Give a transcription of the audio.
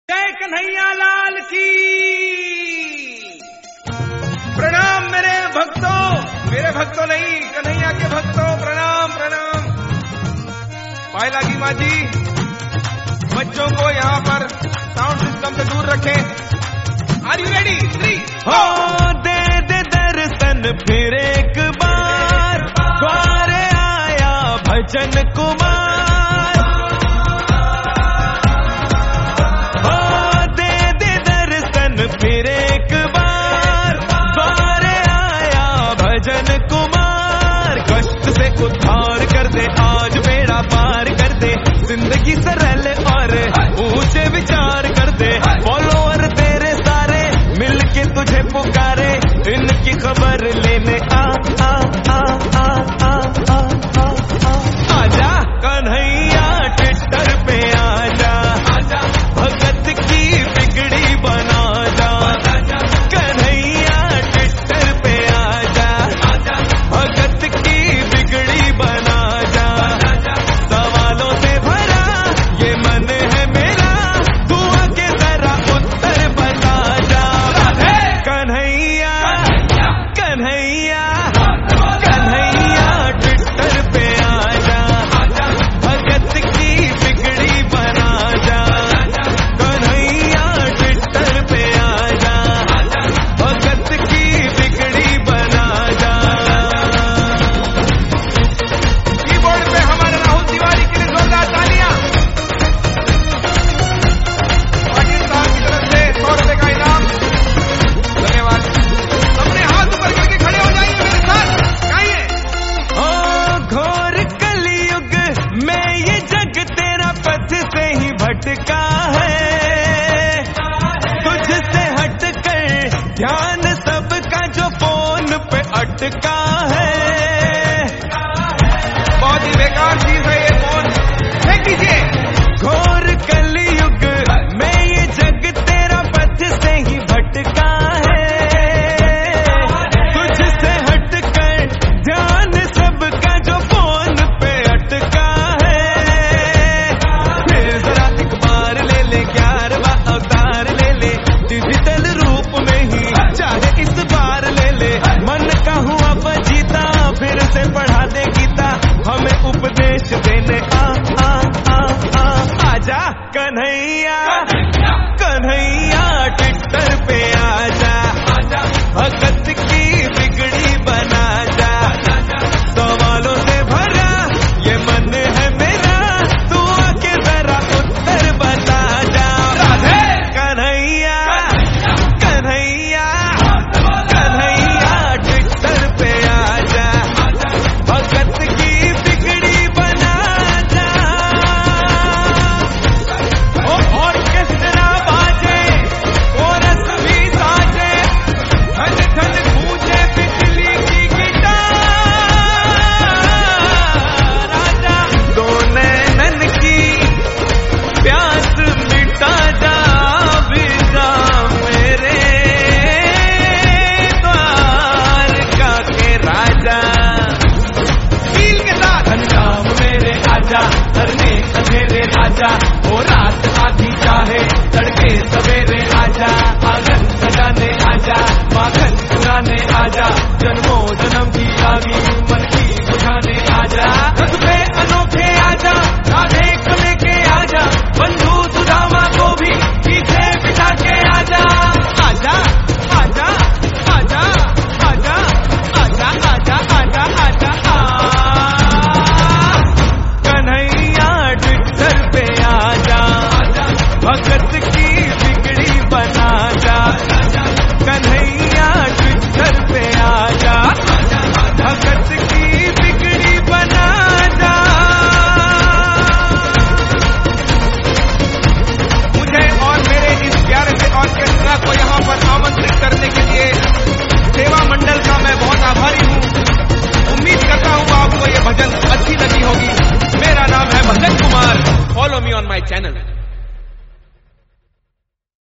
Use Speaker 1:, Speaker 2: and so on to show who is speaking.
Speaker 1: जय कन्हैया लाल की। प्रणाम मेरे भक्तों नहीं, कन्हैया के भक्तों प्रणाम प्रणाम। पायला की माँ जी, बच्चों को यहाँ पर साउंड सिस्टम से दूर रखें। Are you ready? 3
Speaker 2: हो दे दर्शन फिर एक बार, द्वारे आया भजन कुमार। हो दे दर्शन फिर एक बार, द्वारे आया भजन कुमार। कष्ट से उद्धार कर दे, आज बेड़ा पार कर दे, जिंदगी सरल और ऊंचे विचार कर दे। फॉलोअर तेरे सारे मिलके तुझे पुकारे, इनकी खबर लेने आ आ आ आ आ आ आ आ आजा कन्हैया ट्विटर पे आजा, भगत की बिगड़ी बना जा। कन्हैया ट्विटर पे आजा, भगत की बिगड़ी बना जा। सवालों से भरा ये मन है मेरा, तू आके जरा उत्तर बता जा। कन्हैया कन्हैया कन्हैया ट्विटर पे आजा, भगत की बिगड़ी बना जा। कन्हैया ट्विटर पे आजा, भगत की बिगड़ी बना जा।
Speaker 1: कीबोर्ड पे हमारे राहुल तिवारी के लिए जोरदार तालियां। पाटिल साहब की तरफ से 100 रुपए का इनाम। धन्यवाद। अपने हाथ ऊपर करके खड़े हो जाइए मेरे साथ, गाइए।
Speaker 2: ओ घोर कलयुग में ये जग तेरा पथ से ही भटका है। तुझसे हटकर ध्यान सबका जो फोन पे अटका है।